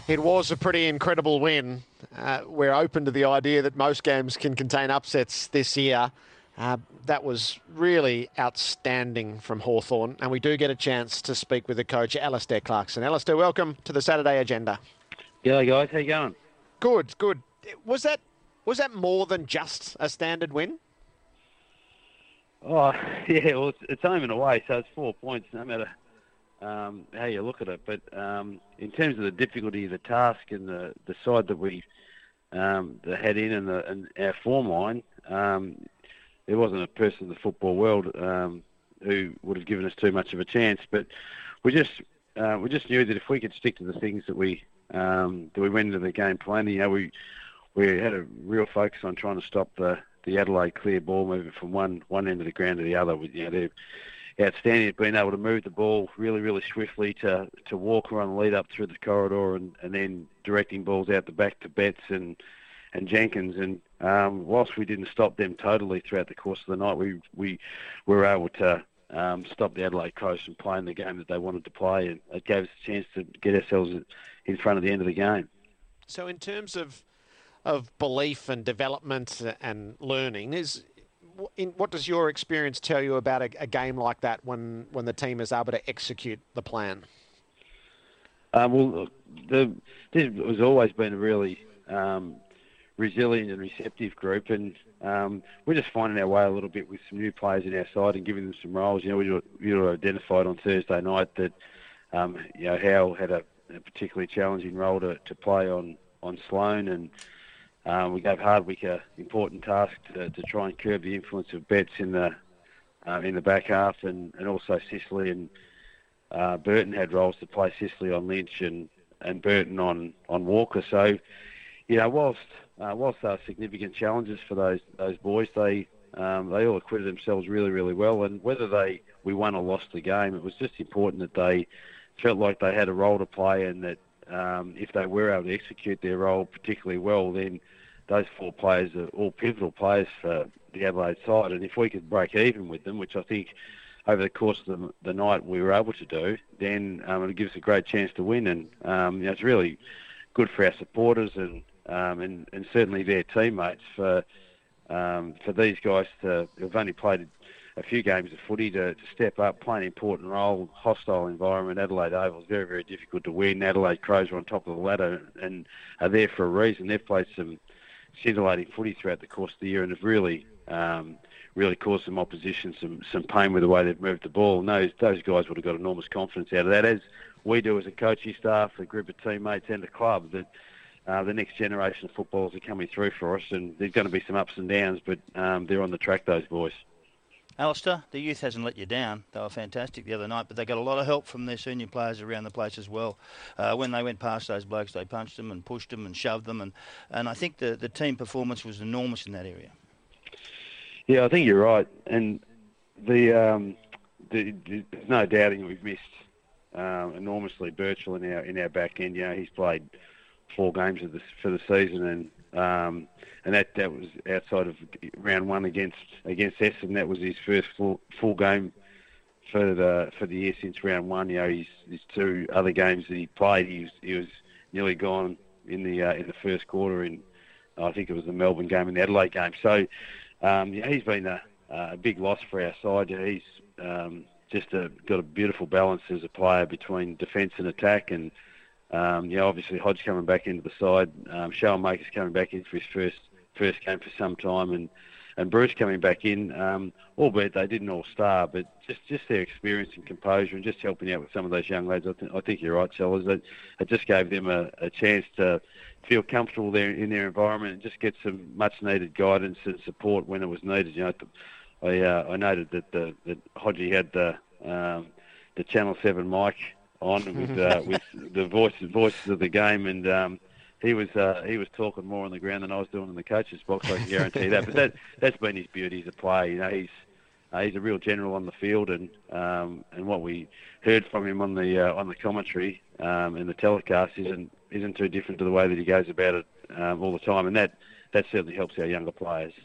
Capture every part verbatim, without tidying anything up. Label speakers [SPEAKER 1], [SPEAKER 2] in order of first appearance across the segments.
[SPEAKER 1] It was a pretty incredible win. Uh, we're open to the idea that most games can contain upsets this year. Uh, that was really outstanding from Hawthorn, and we do get a chance to speak with the coach, Alistair Clarkson. Alistair, welcome to the Saturday agenda.
[SPEAKER 2] G'day guys, how you going?
[SPEAKER 1] Good, good. Was that was that more than just a standard win?
[SPEAKER 2] Oh, yeah, well, it's, it's home and away, so it's four points no matter um, how you look at it. But um, in terms of the difficulty of the task and the, the side that we um, that had in and, the, and our form line, um, there wasn't a person in the football world um, who would have given us too much of a chance. But we just uh, we just knew that if we could stick to the things that we um, that we went into the game planning, you know, we we had a real focus on trying to stop the, the Adelaide clear ball moving from one one end of the ground to the other. You know, they're outstanding at being able to move the ball really, really swiftly to, to Walker on the lead up through the corridor and, and then directing balls out the back to Betts and and Jenkins. And um, whilst we didn't stop them totally throughout the course of the night, we we were able to um, stop the Adelaide Crows from playing the game that they wanted to play, and it gave us a chance to get ourselves in front of the end of the game.
[SPEAKER 1] So in terms of of belief and development and learning, is in, what does your experience tell you about a, a game like that when, when the team is able to execute the plan?
[SPEAKER 2] Um, well, the, this has always been a really um, resilient and receptive group, and um, we're just finding our way a little bit with some new players in our side and giving them some roles. You know, we, we identified on Thursday night that um, you know Hal had a, a particularly challenging role to, to play on on Sloane, and Um, we gave Hardwick an important task to, to try and curb the influence of Betts in the uh, in the back half, and, and also Sicily and uh, Burton had roles to play. Sicily on Lynch and, and Burton on, on Walker. So, you know, whilst uh, whilst there are significant challenges for those those boys, they um, they all acquitted themselves really, really well. And whether they we won or lost the game, it was just important that they felt like they had a role to play, and that um, if they were able to execute their role particularly well, then those four players are all pivotal players for the Adelaide side, and if we could break even with them, which I think over the course of the, the night we were able to do, then um, it gives us a great chance to win. And um, you know, it's really good for our supporters and um, and, and certainly their teammates for um, for these guys to have only played a few games of footy to, to step up, play an important role. Hostile environment. Adelaide Oval is very, very difficult to win. Adelaide Crows are on top of the ladder and are there for a reason. They've played some scintillating footy throughout the course of the year and have really, um, really caused some opposition, some some pain with the way they've moved the ball. And those those guys would have got enormous confidence out of that, as we do as a coaching staff, a group of teammates, and a club. That uh, the next generation of footballers are coming through for us, and there's going to be some ups and downs, but um, they're on the track, those boys.
[SPEAKER 3] Alistair, the youth hasn't let you down. They were fantastic the other night, but they got a lot of help from their senior players around the place as well. Uh, when they went past those blokes, they punched them and pushed them and shoved them, and, and I think the, the team performance was enormous in that area.
[SPEAKER 2] Yeah, I think you're right, and the, um, the, the there's no doubting we've missed um, enormously Birchall in our in our back end. You know, he's played four games of this for the season, and um, and that, that was outside of round one against against Essendon. That was his first full full game for the for the year since round one. You know, his his two other games that he played, he was he was nearly gone in the uh, in the first quarter. In I think it was the Melbourne game and the Adelaide game. So um, yeah, he's been a, a big loss for our side. You know, he's um, just a, got a beautiful balance as a player between defence and attack, and um, you know, obviously Hodge coming back into the side, um, Schoenmaker's coming back in for his first first game for some time, and, and Bruce coming back in, um, albeit they didn't all star, but just, just their experience and composure and just helping out with some of those young lads. I, th- I think you're right, Sellers. It, it just gave them a, a chance to feel comfortable there in their environment and just get some much-needed guidance and support when it was needed. You know, I, uh, I noted that the that Hodgie had the um, the Channel seven mic on with uh, with the voices voices of the game, and um, he was uh, he was talking more on the ground than I was doing in the coach's box. I can guarantee that. But that that's been his beauty as a player. You know, he's uh, he's a real general on the field, and um, and what we heard from him on the uh, on the commentary um, and the telecast isn't isn't too different to the way that he goes about it um, all the time, and that that certainly helps our younger players.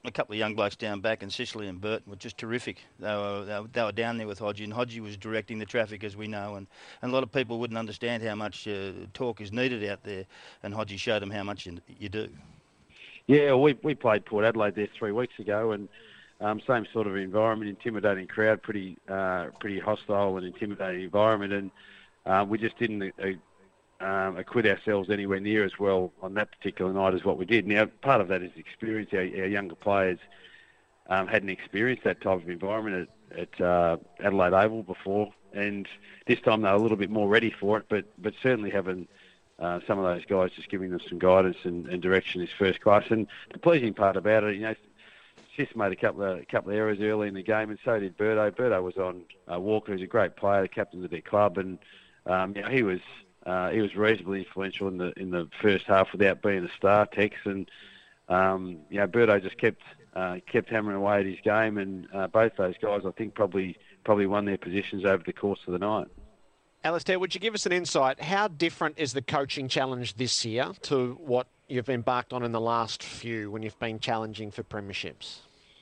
[SPEAKER 3] a couple of young blokes down back, and Sicily and Burton were just terrific. They were, they were, they were down there with Hodgie, and Hodgie was directing the traffic, as we know, and, and a lot of people wouldn't understand how much uh, talk is needed out there, and Hodgie showed them how much you, you do.
[SPEAKER 2] Yeah, we we played Port Adelaide there three weeks ago, and um, same sort of environment, intimidating crowd, pretty uh, pretty hostile and intimidating environment, and uh, we just didn't uh, um, acquit ourselves anywhere near as well on that particular night as what we did. Now, part of that is experience. Our, our younger players um, hadn't experienced that type of environment at, at uh, Adelaide Oval before, and this time they were a little bit more ready for it, but but certainly having uh, some of those guys just giving them some guidance and, and direction is first class. And the pleasing part about it, you know, Sis made a couple of a couple of errors early in the game, and so did Birdo. Birdo was on uh, Walker, who's a great player, the captain of their club, and um, you know, he was uh, he was reasonably influential in the in the first half without being a star. Tex and um, you know, Birdo just kept uh, kept hammering away at his game, and uh, both those guys, I think, probably probably won their positions over the course of the night.
[SPEAKER 1] Alistair, would you give us an insight? How different is the coaching challenge this year to what you've embarked on in the last few when you've been challenging for premierships?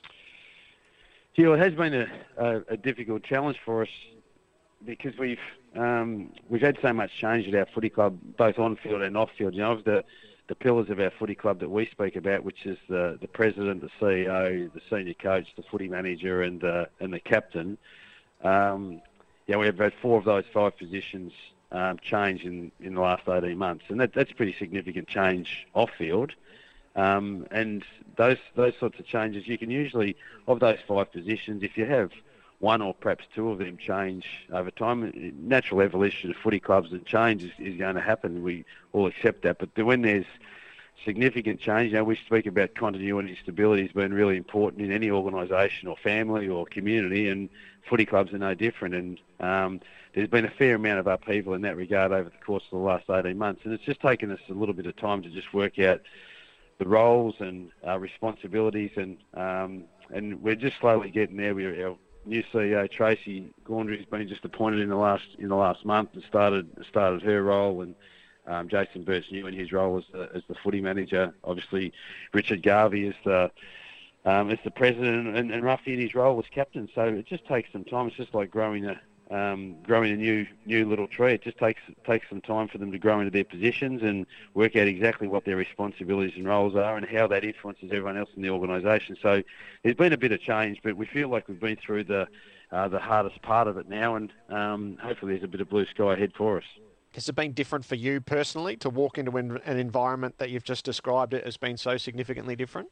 [SPEAKER 2] Yeah, well, it has been a, a, a difficult challenge for us because we've um, we've had so much change at our footy club, both on field and off field. You know, of the the pillars of our footy club that we speak about, which is the the president, the C E O, the senior coach, the footy manager, and uh, and the captain. Um, yeah, we have had four of those five positions um, change in, in the last eighteen months, and that, that's pretty significant change off field. Um, and those those sorts of changes, you can usually, of those five positions, if you have one or perhaps two of them change over time, natural evolution of footy clubs and change is, is going to happen. We all accept that. But when there's significant change, you know, we speak about continuity and stability has been really important in any organisation or family or community, and footy clubs are no different. And um, there's been a fair amount of upheaval in that regard over the course of the last eighteen months, and it's just taken us a little bit of time to just work out the roles and uh, responsibilities, and um, and we're just slowly getting there. We, our new C E O Tracy Gaundry has been just appointed in the last in the last month and started started her role, and um, Jason Burt's new in his role as the, as the footy manager. Obviously, Richard Garvey is the um, as the president, and, and Ruffy in his role as captain. So it just takes some time. It's just like growing a Um, growing a new new little tree. It just takes takes some time for them to grow into their positions and work out exactly what their responsibilities and roles are and how that influences everyone else in the organisation. So there's been a bit of change, but we feel like we've been through the uh, the hardest part of it now, and um, hopefully there's a bit of blue sky ahead for us.
[SPEAKER 1] Has it been different for you personally to walk into an, an environment that you've just described it as being so significantly different?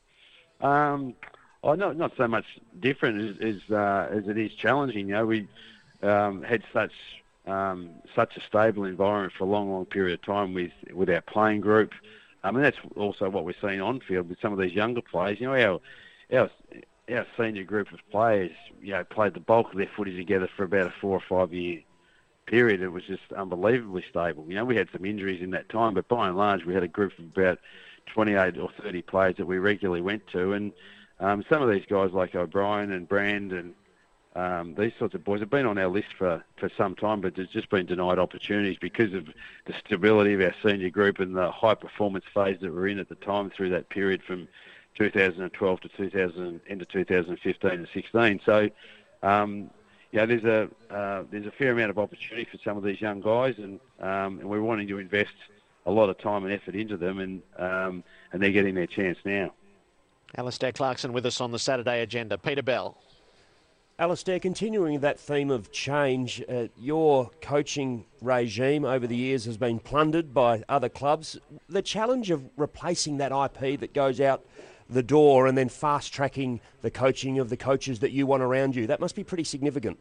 [SPEAKER 2] Um, oh, not not so much different as as, uh, as it is challenging. You know, we Um, had such um, such a stable environment for a long, long period of time with, with our playing group. I mean, that's also what we're seeing on field with some of these younger players. You know, our our our senior group of players, you know, played the bulk of their footy together for about a four or five year period. It was just unbelievably stable. You know, we had some injuries in that time, but by and large, we had a group of about twenty-eight or thirty players that we regularly went to, and um, some of these guys like O'Brien and Brand and Um, these sorts of boys have been on our list for, for some time, but there's just been denied opportunities because of the stability of our senior group and the high performance phase that we're in at the time through that period from two thousand twelve to two thousand into two thousand fifteen and sixteen. So, um, yeah, there's a uh, there's a fair amount of opportunity for some of these young guys, and um, and we're wanting to invest a lot of time and effort into them, and um, and they're getting their chance now.
[SPEAKER 1] Alistair Clarkson with us on the Saturday agenda. Peter Bell.
[SPEAKER 4] Alistair, continuing that theme of change, uh, your coaching regime over the years has been plundered by other clubs. The challenge of replacing that I P that goes out the door and then fast-tracking the coaching of the coaches that you want around you, that must be pretty significant.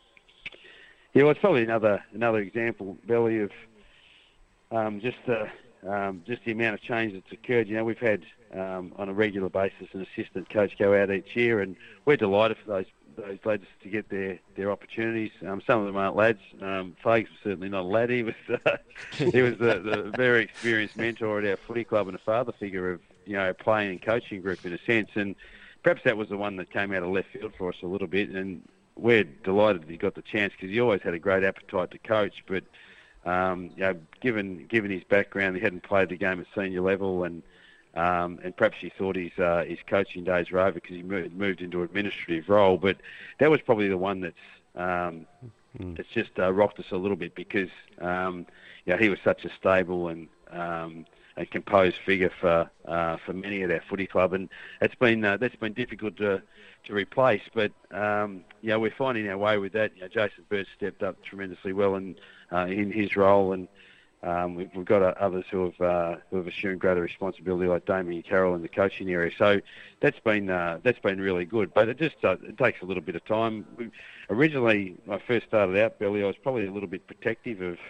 [SPEAKER 2] Yeah, well, it's probably another another example, Belly, of um, just the um, just the amount of change that's occurred. You know, we've had um, on a regular basis an assistant coach go out each year, and we're delighted for those those lads to get their, their opportunities. Um, some of them aren't lads. Um, Fags was certainly not a lad. He was uh, he was the, the very experienced mentor at our footy club and a father figure of, you know, a playing and coaching group in a sense. And perhaps that was the one that came out of left field for us a little bit. And we're delighted that he got the chance because he always had a great appetite to coach. But um, you know, given given his background, he hadn't played the game at senior level, and Um, and perhaps he thought his uh, his coaching days were over because he moved, moved into an administrative role. But that was probably the one that's um, mm. that's just uh, rocked us a little bit because um, you know, he was such a stable and um, a composed figure for uh, for many at our footy club, and it's been uh, that's been difficult to to replace. But um, you know, we're finding our way with that. You know, Jason Bird stepped up tremendously well in uh, in his role, and Um, we've, we've got uh, others who have uh, who have assumed greater responsibility, like Damien Carroll in the coaching area. So that's been uh, that's been really good. But it just uh, it takes a little bit of time. We, originally, when I first started out, Billy, I was probably a little bit protective of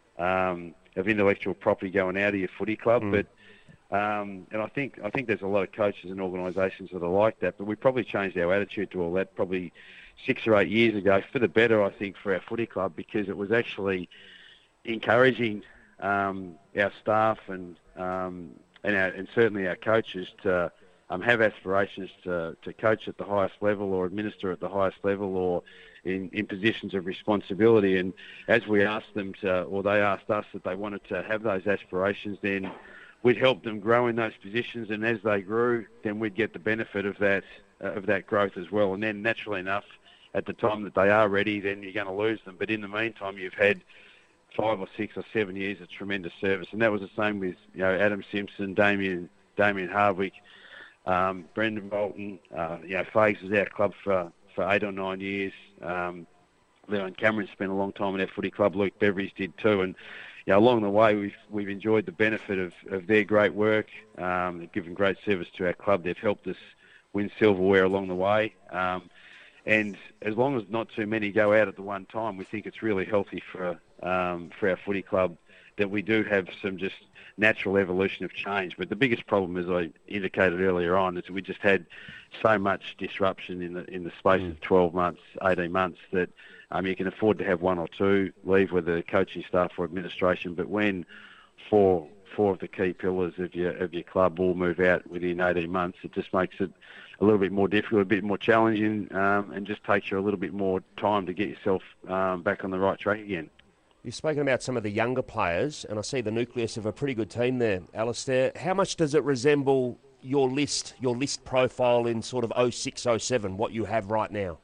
[SPEAKER 2] um, of intellectual property going out of your footy club. Mm. But um, and I think I think there's a lot of coaches and organisations that are like that. But we probably changed our attitude to all that probably six or eight years ago for the better, I think, for our footy club, because it was actually encouraging Um, our staff and um, and, our, and certainly our coaches to um, have aspirations to, to coach at the highest level or administer at the highest level or in, in positions of responsibility. And as we asked them to, or they asked us that they wanted to have those aspirations, then we'd help them grow in those positions. And as they grew, then we'd get the benefit of that uh, of that growth as well. And then naturally enough, at the time that they are ready, then you're going to lose them. But in the meantime, you've had five or six or seven years of tremendous service, and that was the same with you know Adam Simpson, Damien Damien Hardwick, um, Brendan Bolton. Uh, you know, Fags was our club for, for eight or nine years. Um, Leon Cameron spent a long time in our footy club. Luke Beveridge did too, and you know, along the way we've we've enjoyed the benefit of, of their great work. Um, they've given great service to our club. They've helped us win silverware along the way. Um, and as long as not too many go out at the one time, we think it's really healthy for um, for our footy club that we do have some just natural evolution of change. But the biggest problem, as I indicated earlier on, is we just had so much disruption in the in the space mm. of twelve months, eighteen months, that um, you can afford to have one or two leave, whether coaching staff or administration. But when four four of the key pillars of your of your club all move out within eighteen months, it just makes it a little bit more difficult, a bit more challenging, um, and just takes you a little bit more time to get yourself um, back on the right track again.
[SPEAKER 4] You've spoken about some of the younger players, and I see the nucleus of a pretty good team there, Alistair. How much does it resemble your list, your list profile in sort of oh six, oh seven, what you have right now?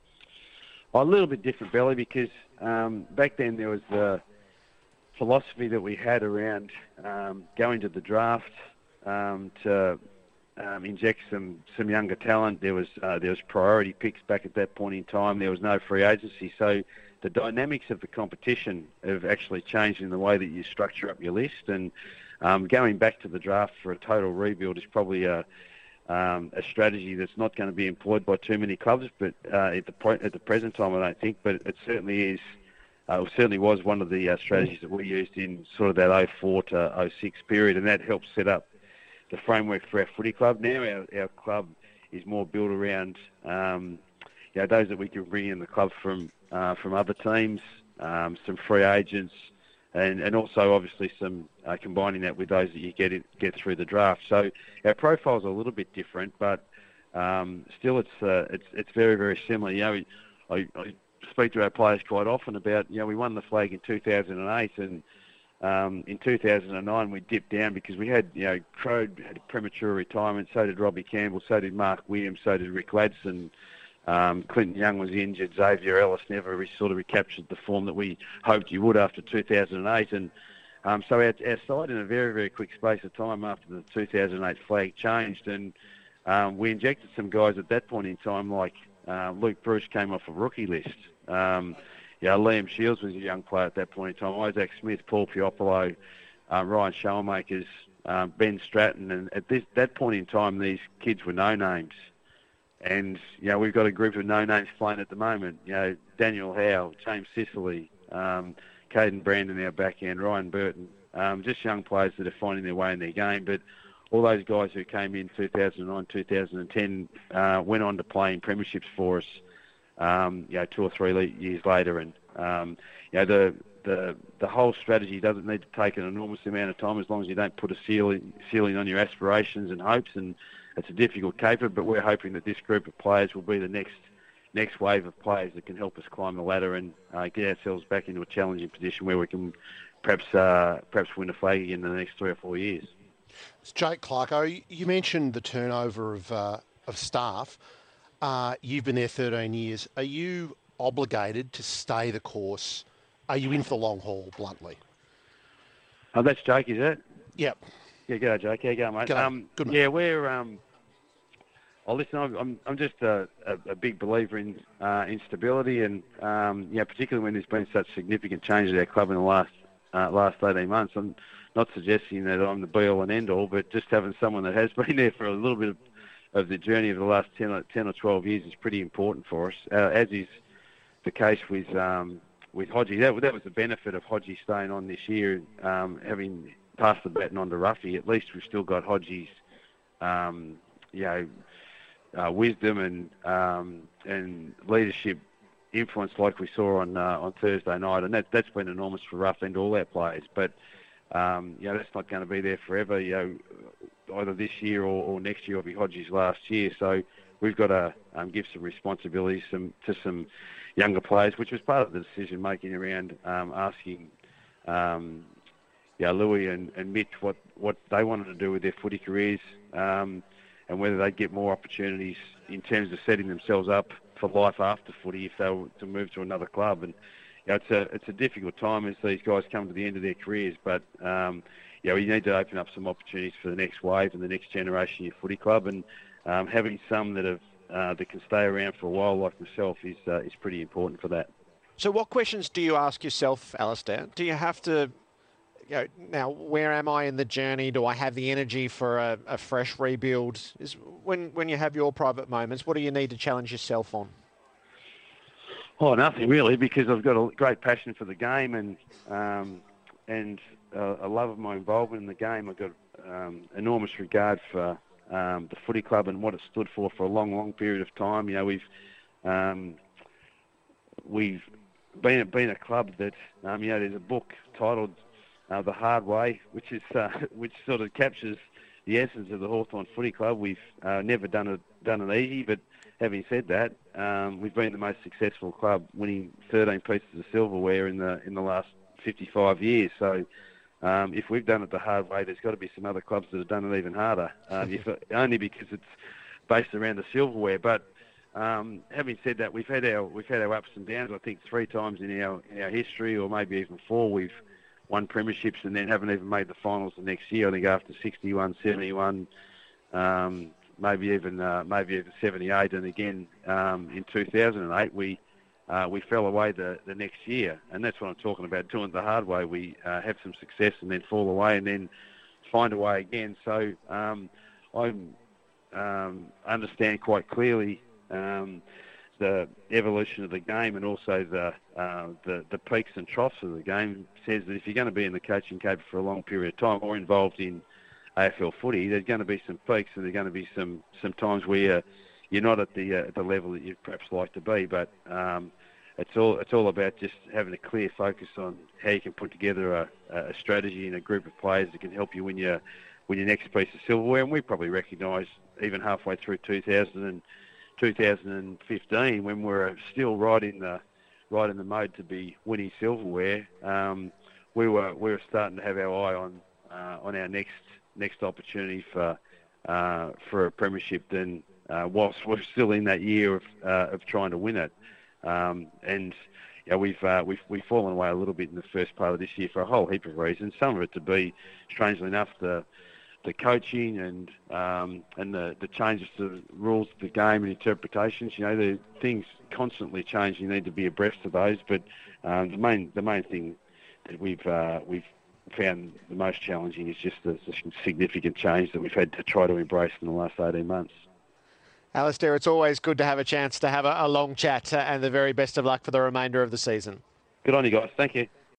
[SPEAKER 2] A little bit different, Belly, because um, back then there was the philosophy that we had around um, going to the draft um, to um, inject some, some younger talent. There was uh, there was priority picks back at that point in time. There was no free agency, so the dynamics of the competition have actually changed in the way that you structure up your list. And um, going back to the draft for a total rebuild is probably a um, a strategy that's not going to be employed by too many clubs. But uh, at the point, at the present time, I don't think. But it certainly is. Uh, it certainly was one of the uh, strategies that we used in sort of that oh four to oh six period, and that helped set up the framework for our footy club. Now our, our club is more built around um, you know, those that we can bring in the club from uh, from other teams, um, some free agents, and, and also obviously some uh, combining that with those that you get it, get through the draft. So our profile's a little bit different, but um, still it's uh, it's it's very very similar. You know, I, I speak to our players quite often about, you know, we won the flag in two thousand eight, and um, in two thousand nine we dipped down because we had, you know, Crowe had a premature retirement, so did Robbie Campbell, so did Mark Williams, so did Rick Ladson. Um, Clinton Young was injured. Xavier Ellis never re- sort of recaptured the form that we hoped he would after two thousand eight. And um, so our, our side, in a very, very quick space of time after the two thousand eight flag changed, and um, we injected some guys at that point in time, like uh, Luke Bruce came off a rookie list. Um, yeah, Liam Shields was a young player at that point in time. Isaac Smith, Paul Piopolo, uh, Ryan Showmakers, um, Ben Stratton. And at this, that point in time, these kids were no-names. And, you know, we've got a group of no-names playing at the moment. You know, Daniel Howe, James Sicily, um, Caden Brandon, our backhand, Ryan Burton. Um, just young players that are finding their way in their game. But all those guys who came in two thousand nine, two thousand ten uh, went on to play in premierships for us, um, you know, two or three years later. And, um, you know, the, the the whole strategy doesn't need to take an enormous amount of time as long as you don't put a ceiling, ceiling on your aspirations and hopes. And it's a difficult caper, but we're hoping that this group of players will be the next next wave of players that can help us climb the ladder and uh, get ourselves back into a challenging position where we can perhaps uh, perhaps win a flag again in the next three or four years.
[SPEAKER 5] It's Jake Clarko. You mentioned the turnover of uh, of staff. Uh, you've been there thirteen years. Are you obligated to stay the course? Are you in for the long haul, bluntly?
[SPEAKER 2] Oh, that's Jake, is it?
[SPEAKER 5] Yep.
[SPEAKER 2] Yeah, go, Jake. Yeah, go, mate.
[SPEAKER 5] G'day.
[SPEAKER 2] Um,
[SPEAKER 5] Good, mate.
[SPEAKER 2] Yeah, we're. Um, oh, listen, I'm I'm, I'm just a, a, a big believer in uh, instability, and um, yeah, particularly when there's been such significant change at our club in the last uh, last eighteen months. I'm not suggesting that I'm the be all and end all, but just having someone that has been there for a little bit of, of the journey of the last ten or, ten or twelve years is pretty important for us, uh, as is the case with um, with Hodgie. That, that was the benefit of Hodgie staying on this year, um, having passed the baton on to Ruffy. At least we've still got Hodgie's, um, you know, uh, wisdom and um, and leadership influence like we saw on uh, on Thursday night, and that that's been enormous for Ruff and all our players. But um, you know, that's not going to be there forever. You know, either this year or, or next year will be Hodgie's last year. So we've got to um, give some responsibilities some, to some younger players, which was part of the decision making around um, asking um, yeah, Louis and, and Mitch what, what they wanted to do with their footy careers, um, and whether they'd get more opportunities in terms of setting themselves up for life after footy if they were to move to another club. And you know, it's a it's a difficult time as these guys come to the end of their careers, but um, you know, you need to open up some opportunities for the next wave and the next generation of your footy club, and um, having some that have uh, that can stay around for a while, like myself, is uh, is pretty important for that.
[SPEAKER 1] So what questions do you ask yourself, Alistair? Do you have to, you know, now, where am I in the journey? Do I have the energy for a, a fresh rebuild? Is when when you have your private moments, what do you need to challenge yourself on?
[SPEAKER 2] Oh, nothing really, because I've got a great passion for the game and um, and uh, a love of my involvement in the game. I've got um, enormous regard for um, the footy club and what it stood for for a long, long period of time. You know, we've um, we've been been a club that um, you know, there's a book titled Uh, The Hard Way, which is uh, which sort of captures the essence of the Hawthorn Footy Club. We've uh, never done it done it easy, but having said that, um, we've been the most successful club, winning thirteen pieces of silverware in the in the last fifty-five years. So um, if we've done it the hard way, there's got to be some other clubs that have done it even harder, um, if, only because it's based around the silverware. But um, having said that, we've had our we've had our ups and downs. I think three times in our in our history, or maybe even four, we've won premierships and then haven't even made the finals the next year. I think after sixty-one, seventy-one, um, maybe even uh, maybe even seventy-eight, and again um, in two thousand eight we uh, we fell away the, the next year, and that's what I'm talking about, doing it the hard way. We uh, have some success and then fall away and then find a way again. So um, I um, understand quite clearly um, the evolution of the game, and also the, uh, the the peaks and troughs of the game. Says that if you're going to be in the coaching cape for a long period of time or involved in A F L footy, there's going to be some peaks and there's going to be some, some times where you're, you're not at the uh, at the level that you'd perhaps like to be. But um, it's all it's all about just having a clear focus on how you can put together a, a strategy and a group of players that can help you win your win your next piece of silverware. And we probably recognise even halfway through two thousand and two thousand fifteen, when we're still right in the right in the mode to be winning silverware, um, we were we were starting to have our eye on uh, on our next next opportunity for uh, for a premiership. Then, uh, whilst we're still in that year of uh, of trying to win it, um, and you know, we've uh, we've we've fallen away a little bit in the first part of this year for a whole heap of reasons. Some of it to be, strangely enough, the the coaching and um, and the, the changes to the rules of the game and interpretations. You know, the things constantly change. You need to be abreast of those. But um, the main the main thing that we've uh, we've found the most challenging is just the, the significant change that we've had to try to embrace in the last eighteen months.
[SPEAKER 1] Alistair, it's always good to have a chance to have a, a long chat, uh, and the very best of luck for the remainder of the season.
[SPEAKER 2] Good on you guys. Thank you.